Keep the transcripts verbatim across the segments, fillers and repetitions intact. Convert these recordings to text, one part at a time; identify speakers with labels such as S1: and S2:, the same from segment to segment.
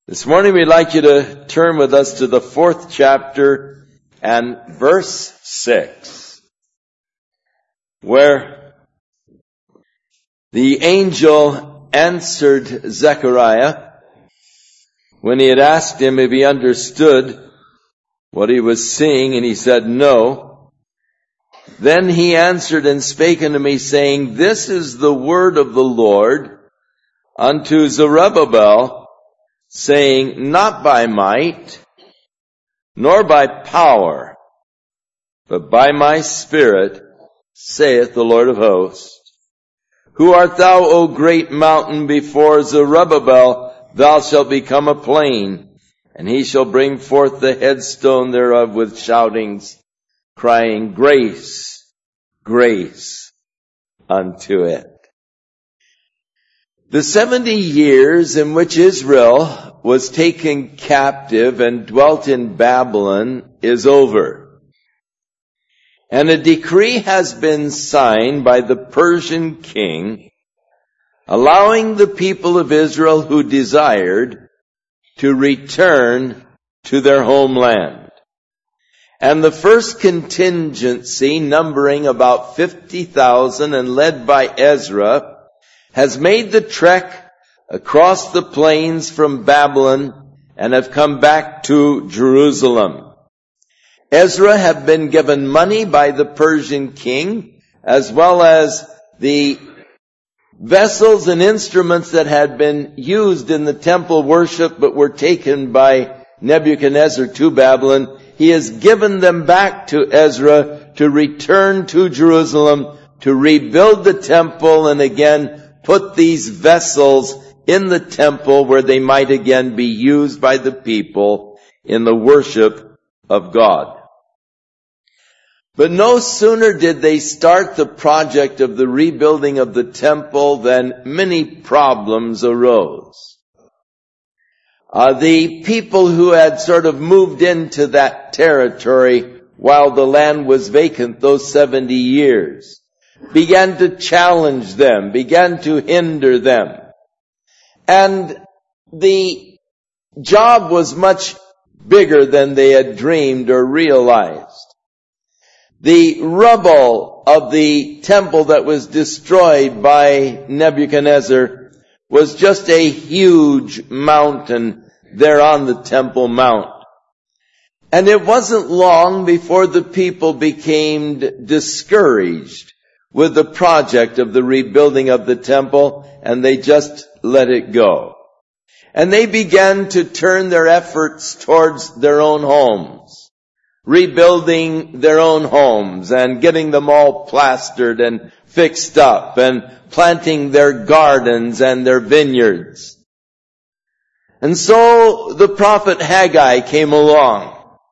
S1: This morning we'd like you to turn with us to the fourth chapter and verse six, where the angel answered Zechariah when he had asked him if he understood what he was seeing, and he said no. Then he answered and spake unto me, saying, This is the word of the Lord unto Zerubbabel, saying, Not by might, nor by power, but by my Spirit, saith the Lord of hosts. Who art thou, O great mountain? Before Zerubbabel thou shalt become a plain, and he shall bring forth the headstone thereof with shoutings, crying, Grace, grace unto it. The seventy years in which Israel was taken captive and dwelt in Babylon is over. And a decree has been signed by the Persian king, allowing the people of Israel who desired to return to their homeland. And the first contingency, numbering about fifty thousand and led by Ezra, has made the trek across the plains from Babylon and have come back to Jerusalem. Ezra had been given money by the Persian king, as well as the vessels and instruments that had been used in the temple worship but were taken by Nebuchadnezzar to Babylon. He has given them back to Ezra to return to Jerusalem, to rebuild the temple, and again put these vessels in the temple where they might again be used by the people in the worship of God. But no sooner did they start the project of the rebuilding of the temple than many problems arose. Uh, the people who had sort of moved into that territory while the land was vacant those seventy years began to challenge them, began to hinder them. And the job was much bigger than they had dreamed or realized. The rubble of the temple that was destroyed by Nebuchadnezzar was just a huge mountain there on the Temple Mount. And it wasn't long before the people became discouraged with the project of the rebuilding of the temple, and they just let it go. And they began to turn their efforts towards their own homes, rebuilding their own homes and getting them all plastered and fixed up and planting their gardens and their vineyards. And so the prophet Haggai came along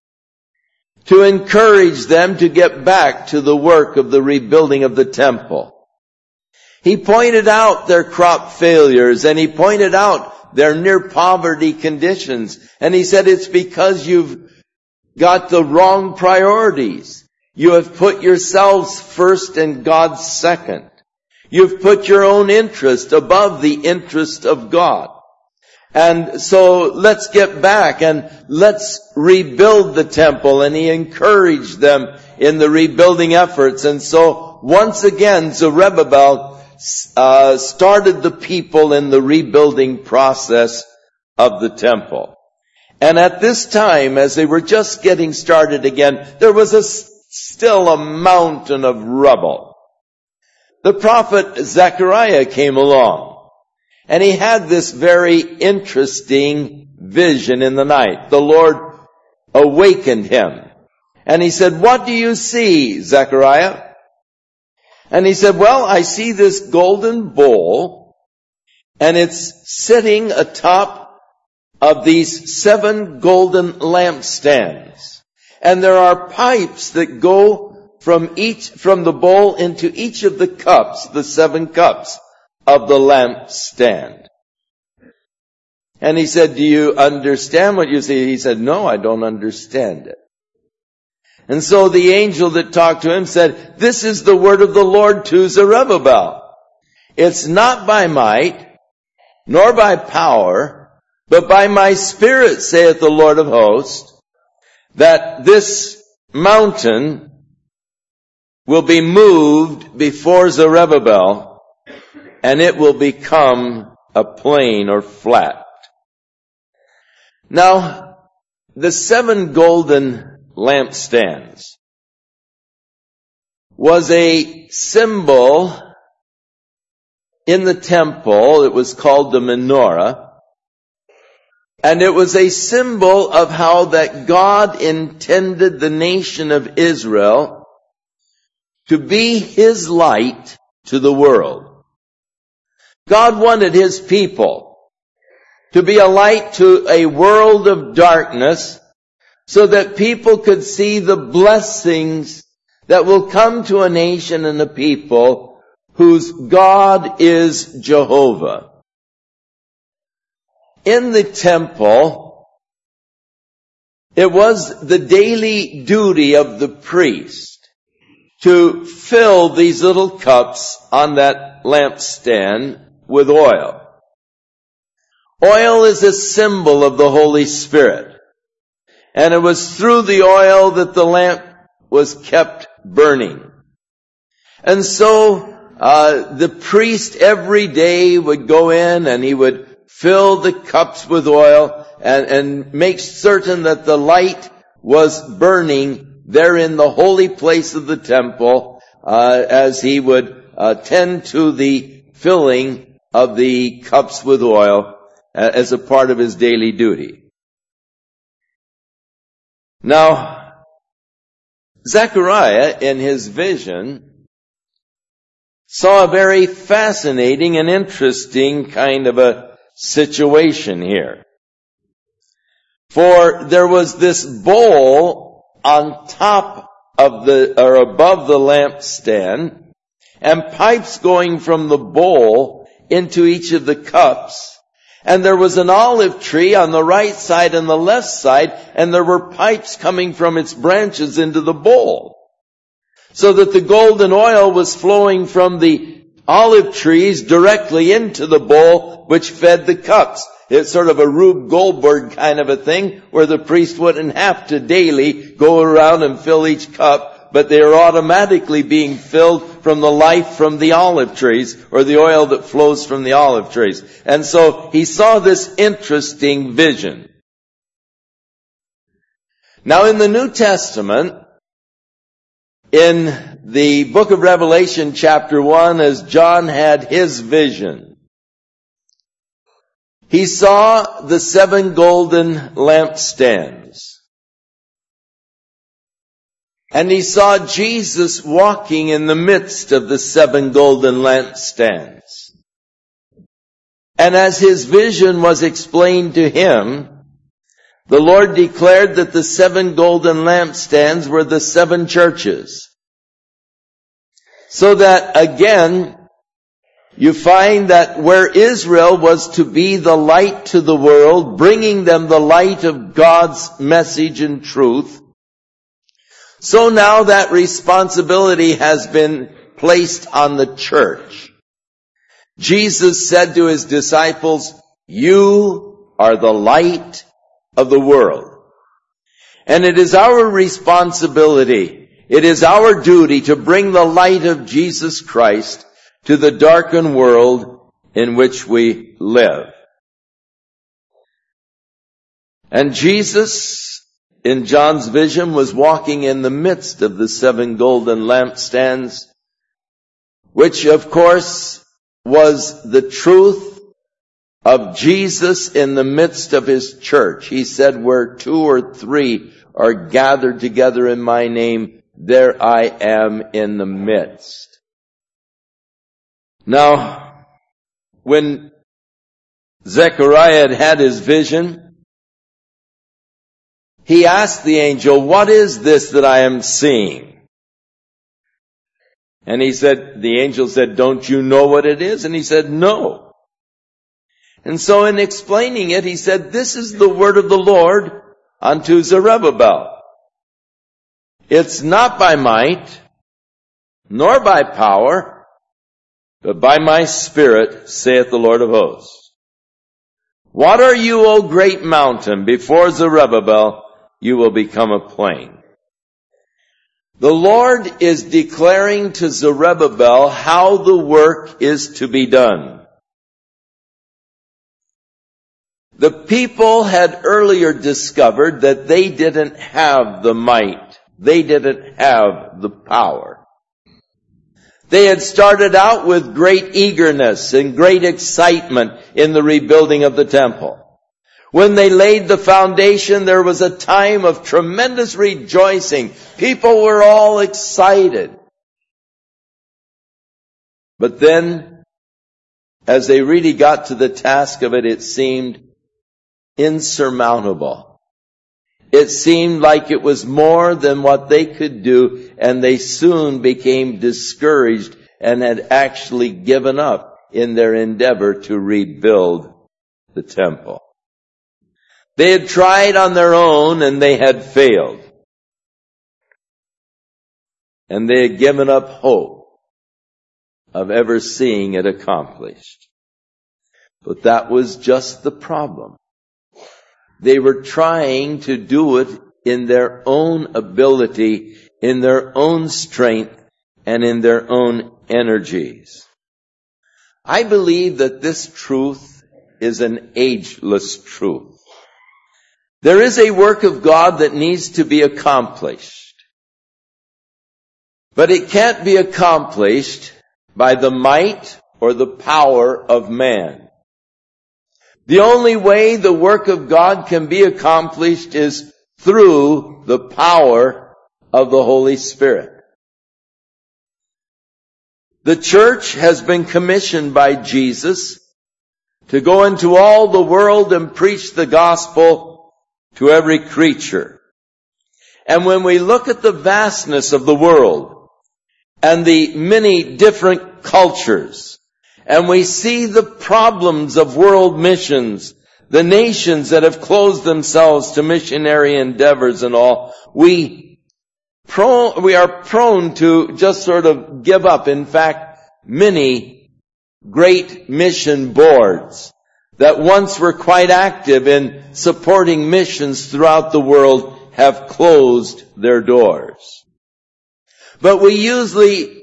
S1: to encourage them to get back to the work of the rebuilding of the temple. He pointed out their crop failures, and he pointed out their near poverty conditions. And he said, it's because you've got the wrong priorities. You have put yourselves first and God second. You've put your own interest above the interest of God. And so let's get back and let's rebuild the temple. And he encouraged them in the rebuilding efforts. And so once again, Zerubbabel uh, started the people in the rebuilding process of the temple. And at this time, as they were just getting started again, there was a, still a mountain of rubble. The prophet Zechariah came along. And he had this very interesting vision in the night. The Lord awakened him. And he said, What do you see, Zechariah? And he said, Well, I see this golden bowl, and it's sitting atop of these seven golden lampstands. And there are pipes that go from each, from the bowl into each of the cups, the seven cups of the lampstand. And he said, do you understand what you see? He said, no, I don't understand it. And so the angel that talked to him said, this is the word of the Lord to Zerubbabel. It's not by might, nor by power, But by my Spirit, saith the Lord of hosts, that this mountain will be moved before Zerubbabel, and it will become a plain or flat. Now, the seven golden lampstands was a symbol in the temple. It was called the menorah. And it was a symbol of how that God intended the nation of Israel to be His light to the world. God wanted His people to be a light to a world of darkness so that people could see the blessings that will come to a nation and a people whose God is Jehovah. In the temple, it was the daily duty of the priest to fill these little cups on that lampstand with oil. Oil is a symbol of the Holy Spirit, and it was through the oil that the lamp was kept burning. And so uh, the priest every day would go in and he would fill the cups with oil and, and make certain that the light was burning there in the holy place of the temple uh, as he would uh, tend to the filling of the cups with oil uh, as a part of his daily duty. Now, Zechariah, in his vision, saw a very fascinating and interesting kind of a situation here. For there was this bowl on top of the, or above the lampstand, and pipes going from the bowl into each of the cups. And there was an olive tree on the right side and the left side, and there were pipes coming from its branches into the bowl. So that the golden oil was flowing from the olive trees directly into the bowl, which fed the cups. It's sort of a Rube Goldberg kind of a thing, where the priest wouldn't have to daily go around and fill each cup, but they are automatically being filled from the life from the olive trees, or the oil that flows from the olive trees. And so he saw this interesting vision. Now in the New Testament, in the book of Revelation chapter one, as John had his vision, he saw the seven golden lampstands. And he saw Jesus walking in the midst of the seven golden lampstands. And as his vision was explained to him, the Lord declared that the seven golden lampstands were the seven churches. So that again, you find that where Israel was to be the light to the world, bringing them the light of God's message and truth, so now that responsibility has been placed on the church. Jesus said to his disciples, "You are the light of the world." And it is our responsibility, it is our duty to bring the light of Jesus Christ to the darkened world in which we live. And Jesus, in John's vision, was walking in the midst of the seven golden lampstands, which of course was the truth of Jesus in the midst of his church. He said, "Where two or three are gathered together in my name, there I am in the midst." Now, when Zechariah had had his vision, he asked the angel, "What is this that I am seeing?" And he said, the angel said, "Don't you know what it is?" And he said, "No." And so in explaining it, he said, "This is the word of the Lord unto Zerubbabel. It's not by might, nor by power, but by my Spirit, saith the Lord of hosts." What are you, O great mountain? Before Zerubbabel, you will become a plain. The Lord is declaring to Zerubbabel how the work is to be done. The people had earlier discovered that they didn't have the might. They didn't have the power. They had started out with great eagerness and great excitement in the rebuilding of the temple. When they laid the foundation, there was a time of tremendous rejoicing. People were all excited. But then, as they really got to the task of it, it seemed insurmountable. It seemed like it was more than what they could do, and they soon became discouraged and had actually given up in their endeavor to rebuild the temple. They had tried on their own and they had failed. And they had given up hope of ever seeing it accomplished. But that was just the problem. They were trying to do it in their own ability, in their own strength, and in their own energies. I believe that this truth is an ageless truth. There is a work of God that needs to be accomplished. But it can't be accomplished by the might or the power of man. The only way the work of God can be accomplished is through the power of the Holy Spirit. The church has been commissioned by Jesus to go into all the world and preach the gospel to every creature. And when we look at the vastness of the world and the many different cultures, and we see the problems of world missions, the nations that have closed themselves to missionary endeavors and all, we prone, we are prone to just sort of give up. In fact, many great mission boards that once were quite active in supporting missions throughout the world have closed their doors. But we usually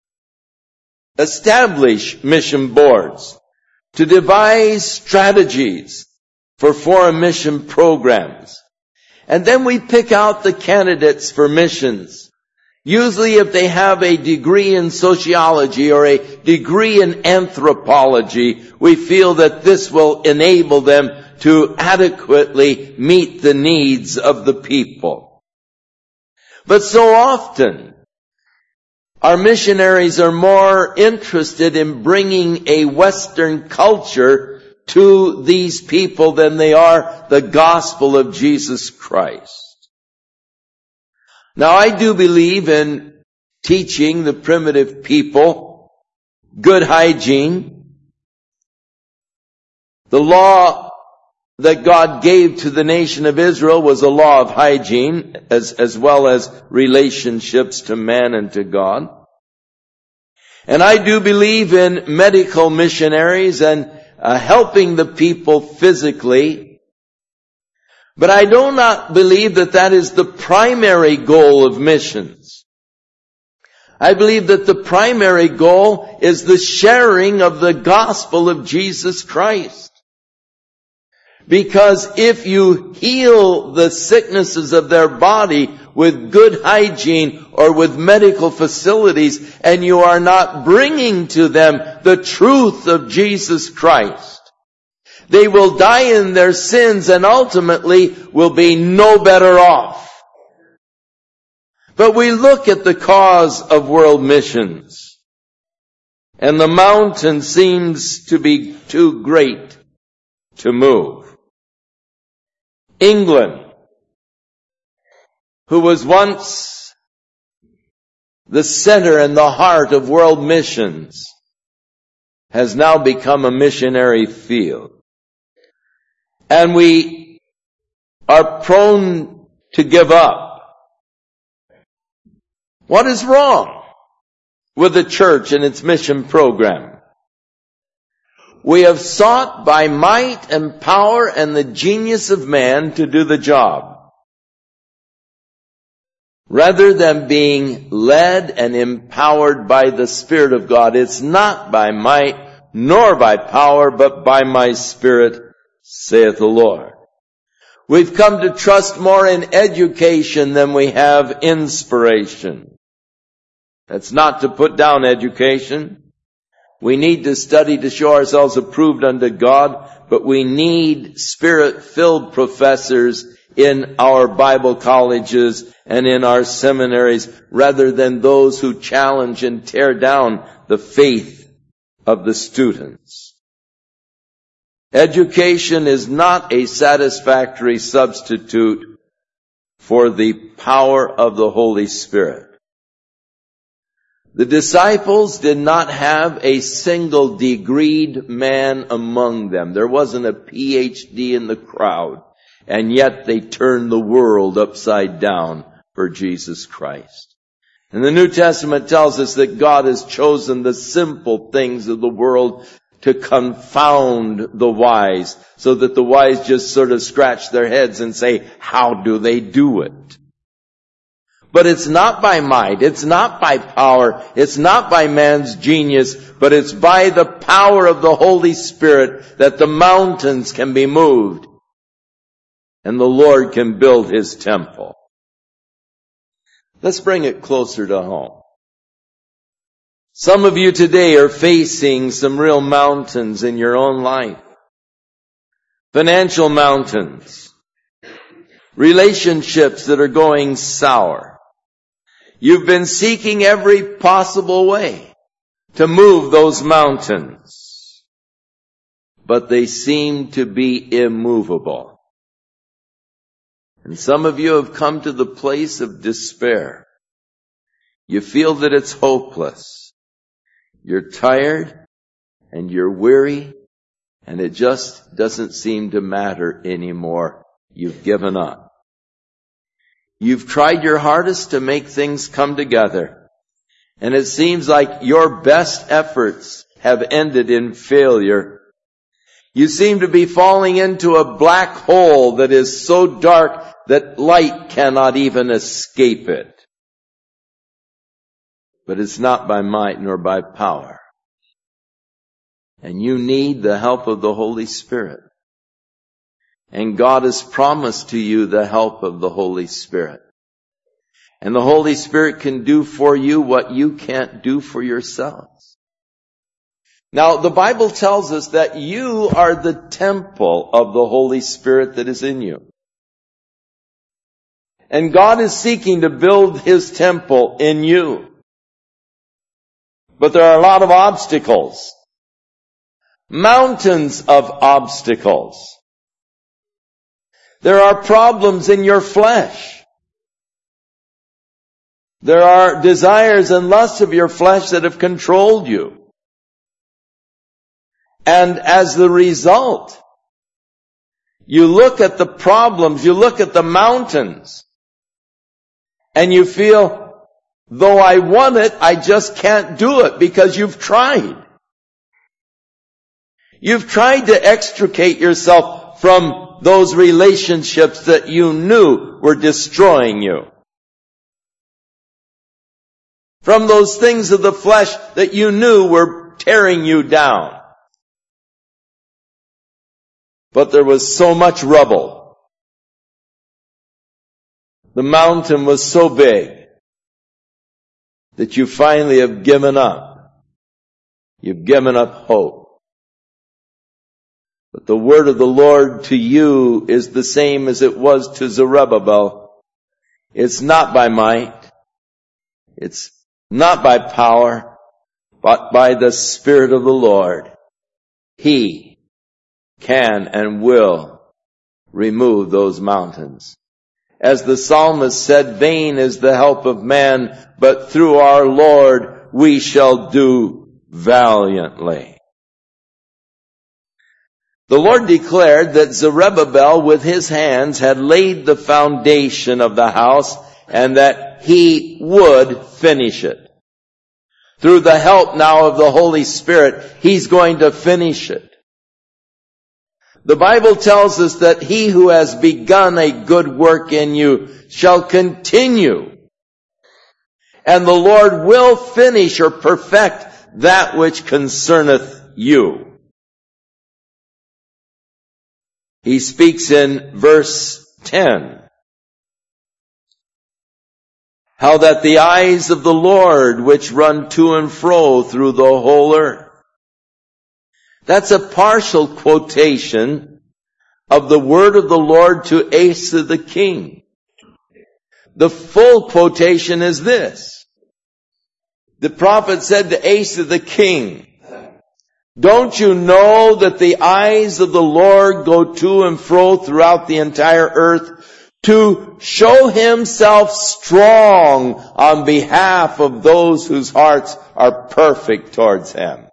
S1: establish mission boards to devise strategies for foreign mission programs. And then we pick out the candidates for missions. Usually if they have a degree in sociology or a degree in anthropology, we feel that this will enable them to adequately meet the needs of the people. But so often, our missionaries are more interested in bringing a Western culture to these people than they are the gospel of Jesus Christ. Now, I do believe in teaching the primitive people good hygiene. The law that God gave to the nation of Israel was a law of hygiene, as, as well as relationships to man and to God. And I do believe in medical missionaries and uh, helping the people physically. But I do not believe that that is the primary goal of missions. I believe that the primary goal is the sharing of the gospel of Jesus Christ. Because if you heal the sicknesses of their body with good hygiene or with medical facilities, and you are not bringing to them the truth of Jesus Christ, they will die in their sins and ultimately will be no better off. But we look at the cause of world missions, and the mountain seems to be too great to move. England, who was once the center and the heart of world missions, has now become a missionary field. And we are prone to give up. What is wrong with the church and its mission program? We have sought by might and power and the genius of man to do the job, rather than being led and empowered by the Spirit of God. It's not by might nor by power, but by my Spirit, saith the Lord. We've come to trust more in education than we have inspiration. That's not to put down education. We need to study to show ourselves approved unto God, but we need Spirit-filled professors in our Bible colleges and in our seminaries, rather than those who challenge and tear down the faith of the students. Education is not a satisfactory substitute for the power of the Holy Spirit. The disciples did not have a single degreed man among them. There wasn't a P H D in the crowd, and yet they turned the world upside down for Jesus Christ. And the New Testament tells us that God has chosen the simple things of the world to confound the wise, so that the wise just sort of scratch their heads and say, how do they do it? But it's not by might, it's not by power, it's not by man's genius, but it's by the power of the Holy Spirit that the mountains can be moved and the Lord can build His temple. Let's bring it closer to home. Some of you today are facing some real mountains in your own life. Financial mountains. Relationships that are going sour. You've been seeking every possible way to move those mountains, but they seem to be immovable. And some of you have come to the place of despair. You feel that it's hopeless. You're tired and you're weary, and it just doesn't seem to matter anymore. You've given up. You've tried your hardest to make things come together, and it seems like your best efforts have ended in failure. You seem to be falling into a black hole that is so dark that light cannot even escape it. But it's not by might nor by power. And you need the help of the Holy Spirit. And God has promised to you the help of the Holy Spirit. And the Holy Spirit can do for you what you can't do for yourselves. Now, the Bible tells us that you are the temple of the Holy Spirit that is in you. And God is seeking to build His temple in you. But there are a lot of obstacles. Mountains of obstacles. There are problems in your flesh. There are desires and lusts of your flesh that have controlled you. And as the result, you look at the problems, you look at the mountains, and you feel, though I want it, I just can't do it, because you've tried. You've tried to extricate yourself from those relationships that you knew were destroying you. From those things of the flesh that you knew were tearing you down. But there was so much rubble. The mountain was so big that you finally have given up. You've given up hope. But the word of the Lord to you is the same as it was to Zerubbabel. It's not by might. It's not by power, but by the Spirit of the Lord. He can and will remove those mountains. As the psalmist said, vain is the help of man, but through our Lord we shall do valiantly. The Lord declared that Zerubbabel with his hands had laid the foundation of the house, and that he would finish it. Through the help now of the Holy Spirit, he's going to finish it. The Bible tells us that he who has begun a good work in you shall continue. And the Lord will finish or perfect that which concerneth you. He speaks in verse ten. How that the eyes of the Lord which run to and fro through the whole earth. That's a partial quotation of the word of the Lord to Asa the king. The full quotation is this. The prophet said to Asa the king, don't you know that the eyes of the Lord go to and fro throughout the entire earth to show himself strong on behalf of those whose hearts are perfect towards him?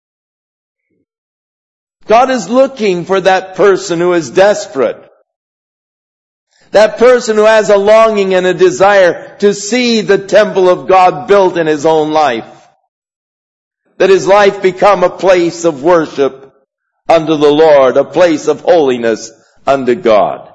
S1: God is looking for that person who is desperate. That person who has a longing and a desire to see the temple of God built in his own life. That his life become a place of worship unto the Lord, a place of holiness unto God.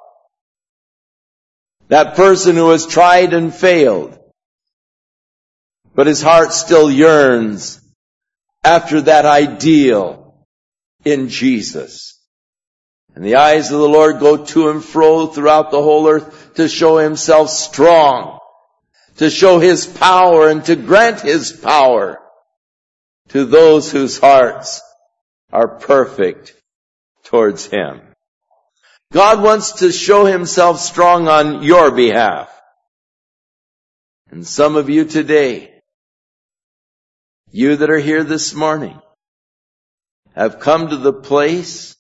S1: That person who has tried and failed, but his heart still yearns after that ideal in Jesus. And the eyes of the Lord go to and fro throughout the whole earth to show himself strong, to show his power and to grant his power to those whose hearts are perfect towards him. God wants to show himself strong on your behalf. And some of you today, you that are here this morning, have come to the place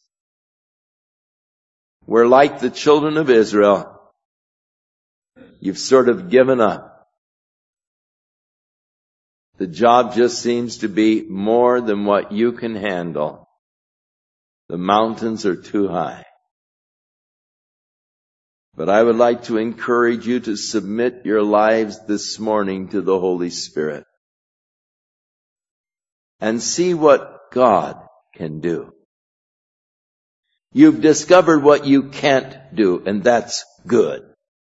S1: where, like the children of Israel, you've sort of given up. The job just seems to be more than what you can handle. The mountains are too high. But I would like to encourage you to submit your lives this morning to the Holy Spirit and see what God can do. You've discovered what you can't do, and that's good.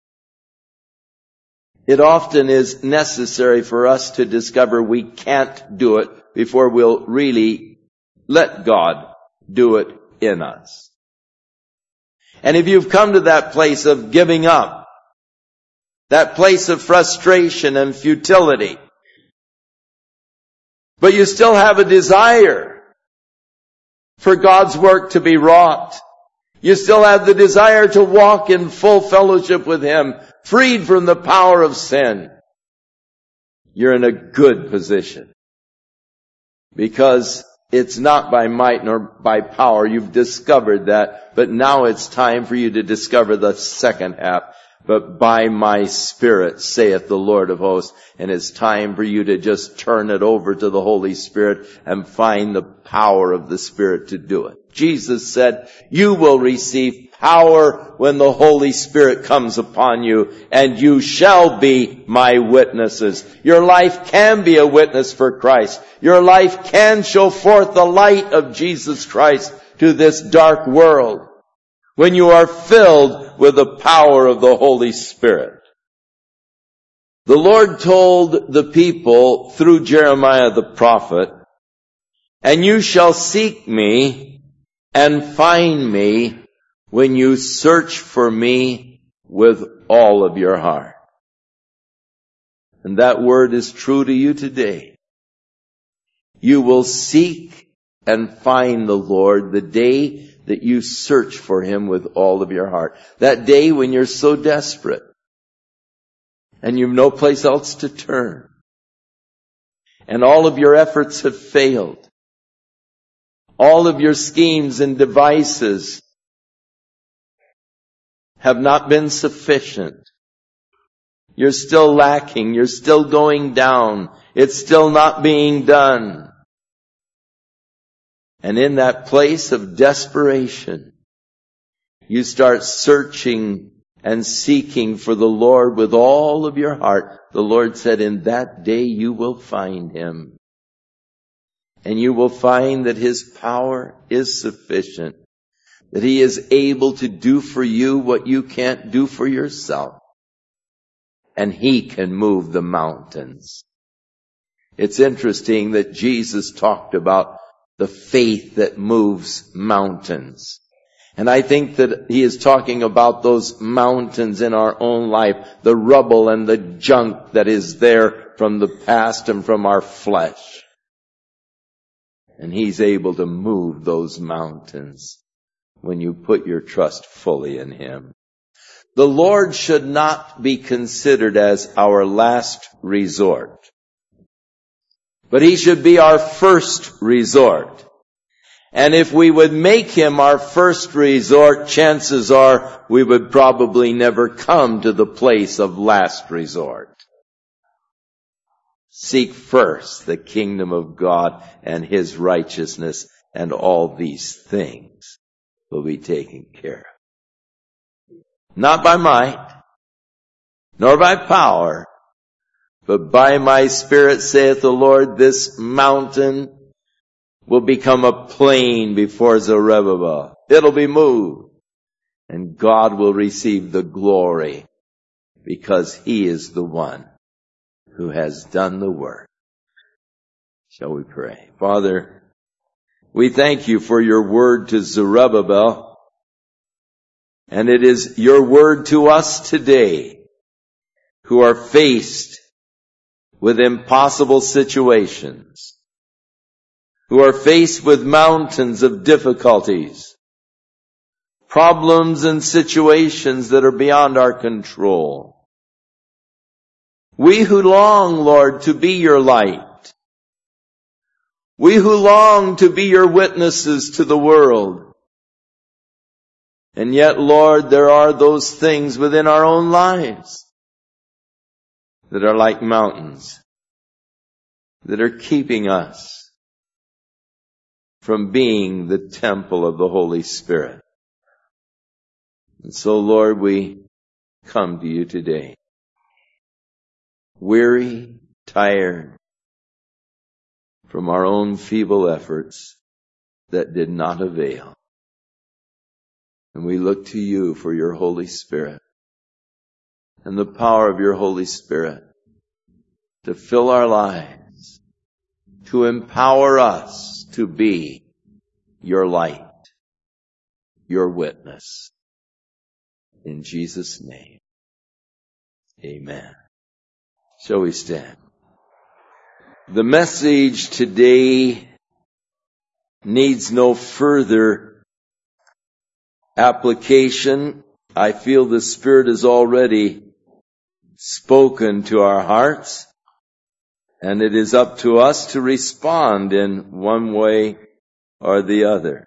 S1: It often is necessary for us to discover we can't do it before we'll really let God do it in us. And if you've come to that place of giving up, that place of frustration and futility, but you still have a desire for God's work to be wrought, you still have the desire to walk in full fellowship with him, freed from the power of sin, you're in a good position. Because it's not by might nor by power. You've discovered that. But now it's time for you to discover the second half. But by my Spirit, saith the Lord of hosts. And it's time for you to just turn it over to the Holy Spirit and find the power of the Spirit to do it. Jesus said, you will receive power when the Holy Spirit comes upon you, and you shall be my witnesses. Your life can be a witness for Christ. Your life can show forth the light of Jesus Christ to this dark world when you are filled with the power of the Holy Spirit. The Lord told the people through Jeremiah the prophet, and you shall seek me and find me when you search for me with all of your heart. And that word is true to you today. You will seek and find the Lord the day that you search for him with all of your heart. That day when you're so desperate and you've no place else to turn, and all of your efforts have failed. All of your schemes and devices have not been sufficient. You're still lacking. You're still going down. It's still not being done. And in that place of desperation, you start searching and seeking for the Lord with all of your heart. The Lord said, in that day you will find him. And you will find that his power is sufficient. that He is able to do for you what you can't do for yourself. And He can move the mountains. It's interesting that Jesus talked about the faith that moves mountains. And I think that He is talking about those mountains in our own life, the rubble and the junk that is there from the past and from our flesh. And He's able to move those mountains when you put your trust fully in Him. The Lord should not be considered as our last resort, but He should be our first resort. And if we would make Him our first resort, chances are we would probably never come to the place of last resort. Seek first the kingdom of God and His righteousness, and all these things will be taken care of. Not by might, nor by power, but by my Spirit, saith the Lord. This mountain will become a plain before Zerubbabel. It'll be moved. And God will receive the glory because He is the one who has done the work. Shall we pray? Father, we thank You for Your word to Zerubbabel. And it is Your word to us today who are faced with impossible situations, who are faced with mountains of difficulties, problems and situations that are beyond our control. We who long, Lord, to be Your light, we who long to be Your witnesses to the world, and yet, Lord, there are those things within our own lives that are like mountains, that are keeping us from being the temple of the Holy Spirit. And so, Lord, we come to You today, weary, tired from our own feeble efforts that did not avail. And we look to You for Your Holy Spirit and the power of Your Holy Spirit to fill our lives, to empower us to be Your light, Your witness. In Jesus' name, amen. Shall we stand? The message today needs no further application. I feel the Spirit has already spoken to our hearts, and it is up to us to respond in one way or the other.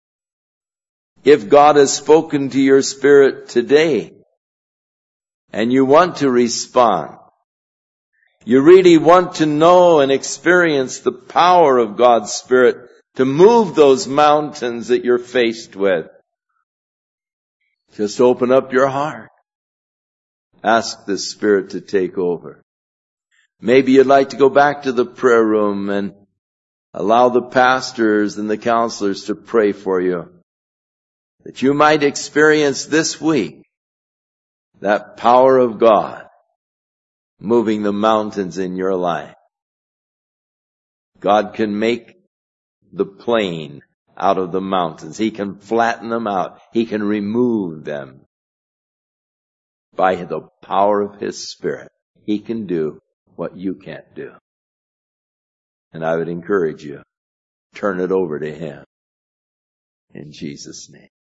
S1: If God has spoken to your spirit today, and you want to respond, you really want to know and experience the power of God's Spirit to move those mountains that you're faced with, just open up your heart. Ask the Spirit to take over. Maybe you'd like to go back to the prayer room and allow the pastors and the counselors to pray for you, that you might experience this week that power of God moving the mountains in your life. God can make the plain out of the mountains. He can flatten them out. He can remove them by the power of His Spirit. He can do what you can't do. And I would encourage you, turn it over to Him in Jesus' name.